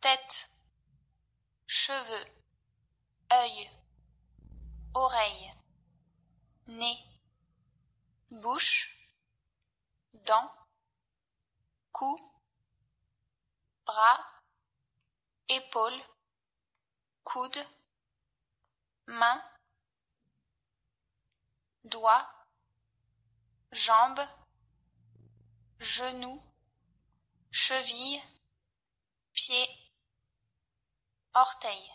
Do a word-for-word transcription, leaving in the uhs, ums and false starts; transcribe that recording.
tête, cheveux, œil, oreille, nez, bouche, dents, cou, bras, épaules, coude, main, doigts, jambes, genoux, chevilles, pieds, orteils.